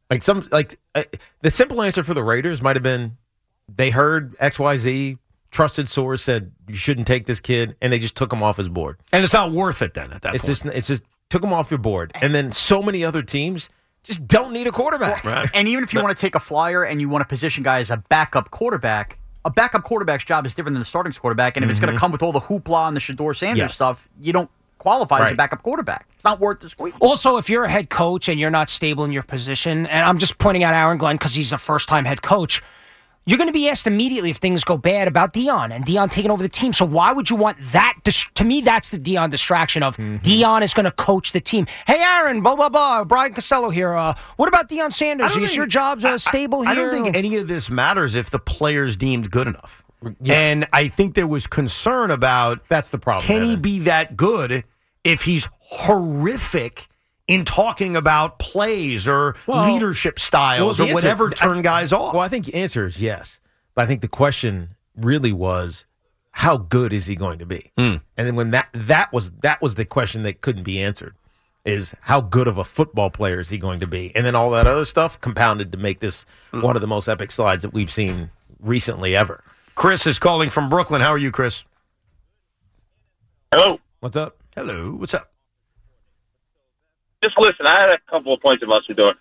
The simple answer for the Raiders might have been they heard XYZ, trusted source said you shouldn't take this kid, and they just took him off his board. And it's not worth it then at that point. It's just took him off your board. And then so many other teams just don't need a quarterback. Right. And even if you want to take a flyer and you want to position guy as a backup quarterback, a backup quarterback's job is different than a starting quarterback. And if it's going to come with all the hoopla and the Shedeur Sanders stuff, you don't qualify as a backup quarterback. It's not worth the squeak. Also, if you're a head coach and you're not stable in your position, and I'm just pointing out Aaron Glenn because he's a first-time head coach, you're going to be asked immediately if things go bad about Deion and Deion taking over the team. So why would you want that? To me, that's the Deion distraction of Deion is going to coach the team. Hey, Aaron, blah, blah, blah. Brian Costello here. What about Deion Sanders? Is your job stable here? I don't think any of this matters if the player's deemed good enough. Yes. And I think there was concern about that's the problem. Can he be that good if he's horrific in talking about plays or leadership styles or whatever turn guys off? Well, I think the answer is yes. But I think the question really was, how good is he going to be? And then when that was the question that couldn't be answered, is how good of a football player is he going to be? And then all that other stuff compounded to make this one of the most epic slides that we've seen recently ever. Chris is calling from Brooklyn. How are you, Chris? Hello. What's up? Hello. What's up? Just listen, I had a couple of points about Shedeur.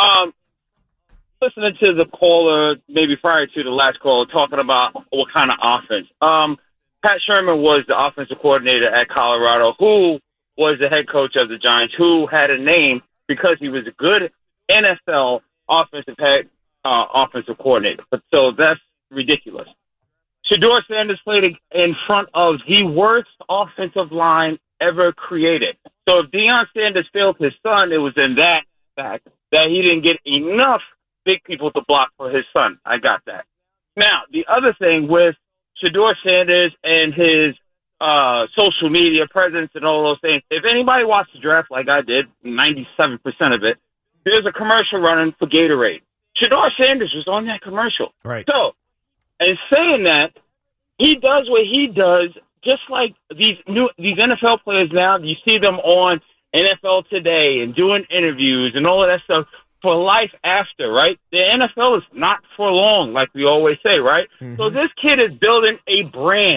Listening to the caller, maybe prior to the last call, talking about what kind of offense. Pat Sherman was the offensive coordinator at Colorado, who was the head coach of the Giants, who had a name because he was a good NFL offensive coordinator. But so that's ridiculous. Shedeur Sanders played in front of the worst offensive line ever created. So if Deion Sanders failed his son, it was in that fact that he didn't get enough big people to block for his son. I got that. Now, the other thing with Shedeur Sanders and his social media presence and all those things, if anybody watched the draft like I did, 97% of it, there's a commercial running for Gatorade. Shedeur Sanders was on that commercial. Right. So, and saying that, he does what he does. Just like these NFL players now, you see them on NFL Today and doing interviews and all of that stuff for life after, right? The NFL is not for long, like we always say, right? So this kid is building a brand,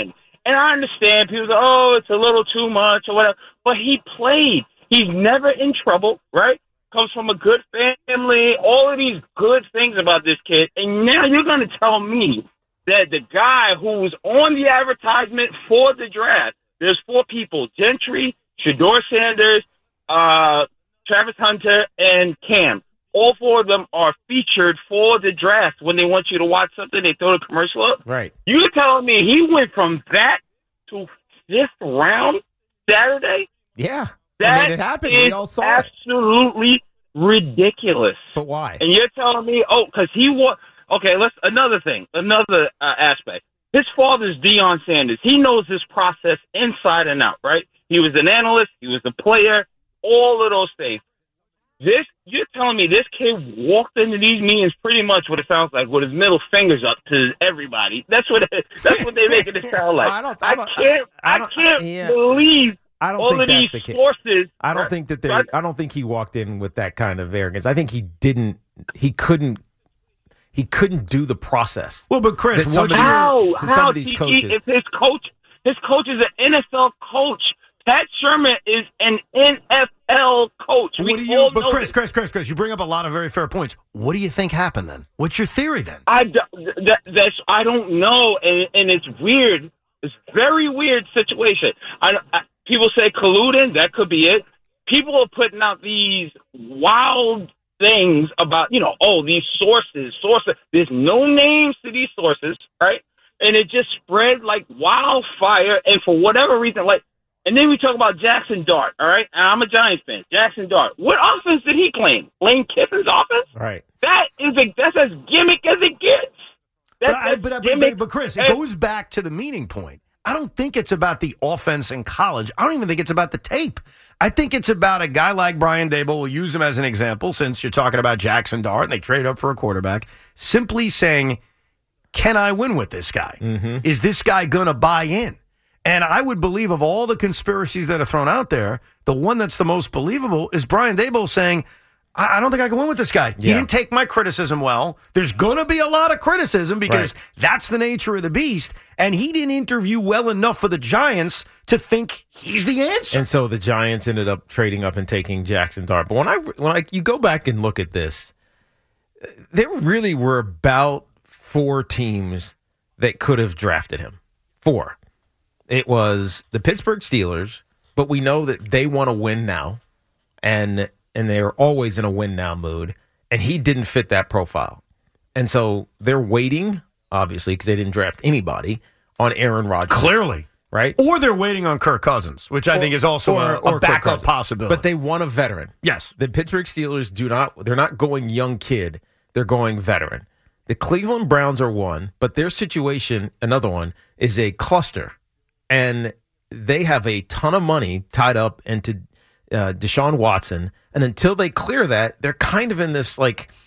And I understand people say, oh, it's a little too much or whatever. But he played. He's never in trouble, right? Comes from a good family, all of these good things about this kid. And now you're going to tell me that the guy who's on the advertisement for the draft, there's 4 people, Gentry, Shedeur Sanders, Travis Hunter, and Cam. All 4 of them are featured for the draft. When they want you to watch something, they throw the commercial up. Right. You're telling me he went from that to 5th round Saturday? Yeah. That it happened. We all saw it. Absolutely ridiculous. But why? And you're telling me, because he was... Okay, another thing, another aspect. His father's Deion Sanders. He knows this process inside and out, right? He was an analyst. He was a player. All of those things. You're telling me this kid walked into these meetings pretty much what it sounds like, with his middle fingers up to everybody. That's what they're making it sound like. I can't believe all of these sources. I don't think that I don't think he walked in with that kind of arrogance. I think he couldn't do the process. Well, but Chris, some of these coaches, if his coach is an NFL coach. Pat Sherman is an NFL coach. But Chris, you bring up a lot of very fair points. What do you think happened then? What's your theory then? I don't know, and it's weird. It's a very weird situation. People say colluding. That could be it. People are putting out these wild things about, these sources. There's no names to these sources, right? And it just spread like wildfire. And for whatever reason, and then we talk about Jackson Dart, all right? And I'm a Giants fan. Jackson Dart. What offense did he claim? Lane Kiffin's offense? Right. That's as gimmick as it gets. But Chris, it goes back to the meeting point. I don't think it's about the offense in college. I don't even think it's about the tape. I think it's about a guy like Brian Daboll. We'll use him as an example since you're talking about Jackson Dart and they trade up for a quarterback. Simply saying, can I win with this guy? Mm-hmm. Is this guy going to buy in? And I would believe of all the conspiracies that are thrown out there, the one that's the most believable is Brian Daboll saying, I don't think I can win with this guy. Yeah. He didn't take my criticism well. There's going to be a lot of criticism because that's the nature of the beast. And he didn't interview well enough for the Giants to think he's the answer. And so the Giants ended up trading up and taking Jackson Dart. But when you go back and look at this, there really were about 4 teams that could have drafted him. 4. It was the Pittsburgh Steelers, but we know that they want to win now, and they're always in a win now mood, and he didn't fit that profile. And so they're waiting, obviously, because they didn't draft anybody, on Aaron Rodgers. Clearly. Right? Or they're waiting on Kirk Cousins, which I think is also a backup possibility. But they want a veteran. Yes. The Pittsburgh Steelers they're not going young kid, they're going veteran. The Cleveland Browns are one, but their situation, another one, is a cluster. And they have a ton of money tied up into Deshaun Watson. And until they clear that, they're kind of in this,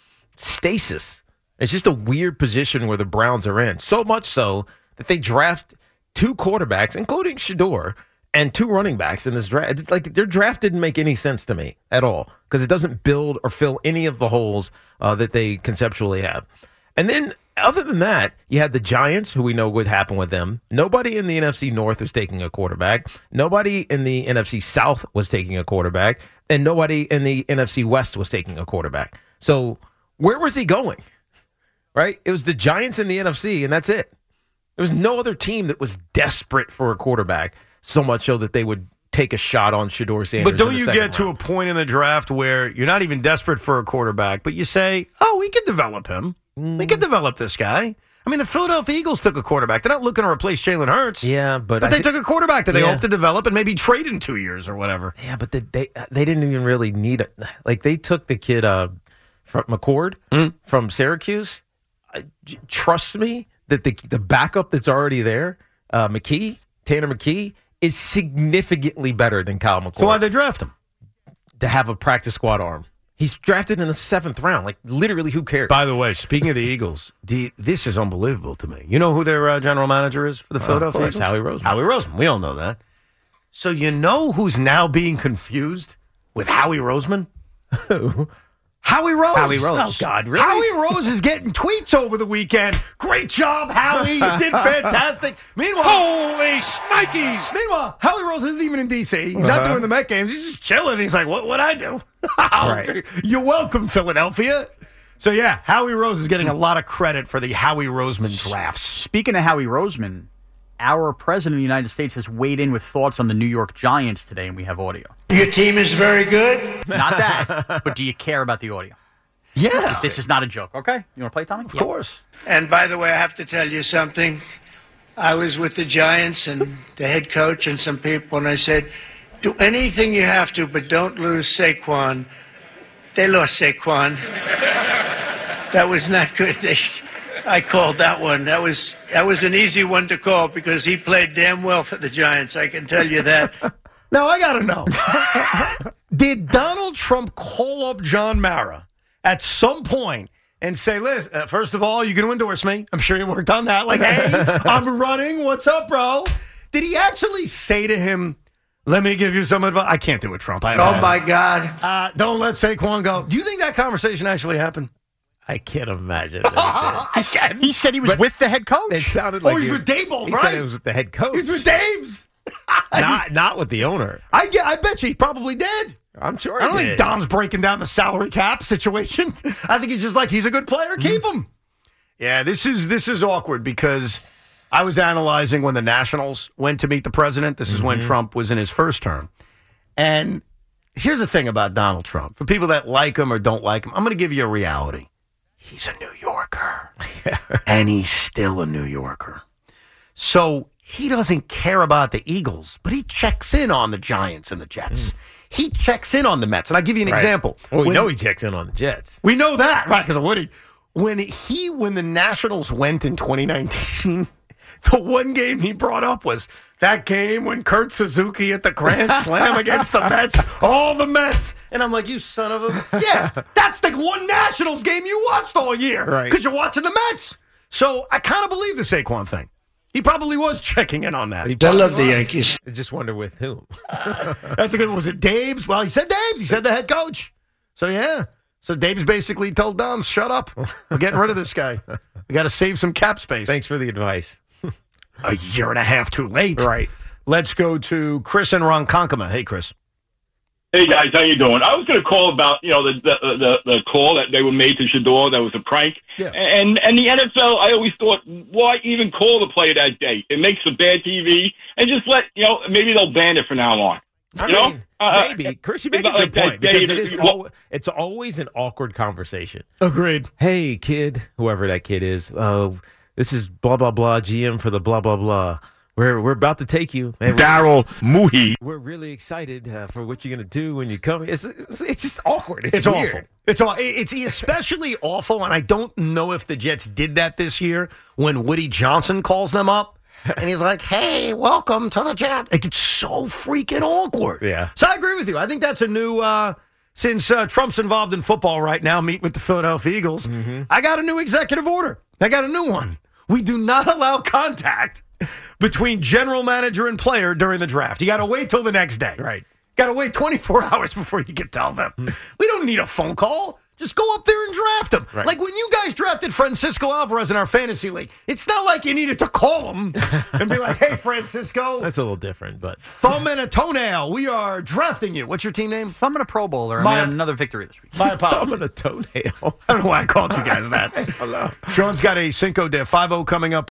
stasis. It's just a weird position where the Browns are in. So much so that they draft 2 quarterbacks, including Shedeur, and 2 running backs in this draft. It's their draft didn't make any sense to me at all because it doesn't build or fill any of the holes that they conceptually have. And then, other than that, you had the Giants, who we know would happen with them. Nobody in the NFC North was taking a quarterback. Nobody in the NFC South was taking a quarterback. And nobody in the NFC West was taking a quarterback. So, where was he going? Right? It was the Giants in the NFC, and that's it. There was no other team that was desperate for a quarterback, so much so that they would take a shot on Shedeur Sanders. But don't you get to a point in the draft where you're not even desperate for a quarterback, but you say, we can develop him. We can develop this guy. I mean, the Philadelphia Eagles took a quarterback. They're not looking to replace Jalen Hurts. Yeah, but they took a quarterback that they hope to develop and maybe trade in 2 years or whatever. Yeah, but they didn't even really need it. They took the kid from McCord from Syracuse. Trust me that the backup that's already there, Tanner McKee, is significantly better than Kyle McCord. So why'd they draft him? To have a practice squad arm. He's drafted in the 7th round. Literally, who cares? By the way, speaking of the Eagles, this is unbelievable to me. You know who their general manager is for the Philadelphia Eagles? Howie Roseman. Howie Roseman. We all know that. So you know who's now being confused with Howie Roseman? Who? Howie Rose. Howie Rose. Oh, God, really? Howie Rose is getting tweets over the weekend. Great job, Howie. You did fantastic. Meanwhile, Holy shnikes! Meanwhile, Howie Rose isn't even in D.C. He's not doing the Met games. He's just chilling. He's like, what'd I do? Right. You're welcome, Philadelphia. So, yeah, Howie Rose is getting a lot of credit for the Howie Roseman drafts. Speaking of Howie Roseman, our president of the United States has weighed in with thoughts on the New York Giants today, and we have audio. Your team is very good. Not that, but do you care about the audio? Yeah. This is not a joke, okay? You want to play, Tommy? Of course. And by the way, I have to tell you something. I was with the Giants and the head coach and some people, and I said, do anything you have to, but don't lose Saquon. They lost Saquon. That was not good. I called that one. That was an easy one to call because he played damn well for the Giants. I can tell you that. Now, I got to know. Did Donald Trump call up John Mara at some point and say, listen, first of all, you going to endorse me? I'm sure you worked on that. Like, hey, I'm running. What's up, bro? Did he actually say to him, let me give you some advice? I can't do it, Trump. My God. Don't let Saquon go. Do you think that conversation actually happened? I can't imagine. He said he was with the head coach. It sounded like he's with Daboll, he right? said it was with the head coach. He's with Dave's. not with the owner. I bet you he probably did. I'm sure. I don't think Dom's breaking down the salary cap situation. I think he's just like, he's a good player. Keep him. Yeah, this is awkward because I was analyzing when the Nationals went to meet the president. This is when Trump was in his first term. And here's the thing about Donald Trump. For people that like him or don't like him, I'm going to give you a reality. He's a New Yorker. And he's still a New Yorker. So he doesn't care about the Eagles, but he checks in on the Giants and the Jets. He checks in on the Mets. And I'll give you an example. Well, we know he checks in on the Jets. We know that, right? Because of Woody. When the Nationals went in 2019, the one game he brought up was that game when Kurt Suzuki hit the grand slam against the Mets. All the Mets. And I'm like, you son of a... Yeah, that's the one Nationals game you watched all year. Right. Because you're watching the Mets. So I kind of believe the Saquon thing. He probably was checking in on that. I love the Yankees. I just wonder with whom. That's a good... Was it Dave's? Well, he said Dave's. He said the head coach. So, yeah. So Dave's basically told Dom, shut up. We're getting rid of this guy. We got to save some cap space. Thanks for the advice. A year and a half too late. Right. Let's go to Chris in Ronkonkoma. Hey, Chris. Hey guys, how you doing? I was going to call about the call that they were made to Shador. That was a prank. Yeah. And the NFL, I always thought, why even call the play that day? It makes for bad TV, and just let maybe they'll ban it from now on. Maybe. Chris, you make a good point because it's always an awkward conversation. Agreed. Hey, kid, whoever that kid is. This is blah blah blah GM for the blah blah blah. We're about to take you, Daryl Muhi. We're really excited for what you're going to do when you come. It's just awkward. It's weird. It's especially awful, and I don't know if the Jets did that this year when Woody Johnson calls them up, and he's like, hey, welcome to the Jets. It's so freaking awkward. Yeah. So I agree with you. I think that's a new, since Trump's involved in football right now, meet with the Philadelphia Eagles, I got a new executive order. I got a new one. We do not allow contact between general manager and player during the draft. You got to wait till the next day. Right. Got to wait 24 hours before you can tell them. We don't need a phone call. Just go up there and draft him. Right. Like when you guys drafted Francisco Alvarez in our fantasy league, it's not like you needed to call him and be like, hey, Francisco. That's a little different, but. Thumb and a toenail. We are drafting you. What's your team name? Thumb and a Pro Bowler. I made another victory this week. My apologies. Thumb and a toenail. I don't know why I called you guys that. Hello. Sean's got a Cinco de 5-0 coming up.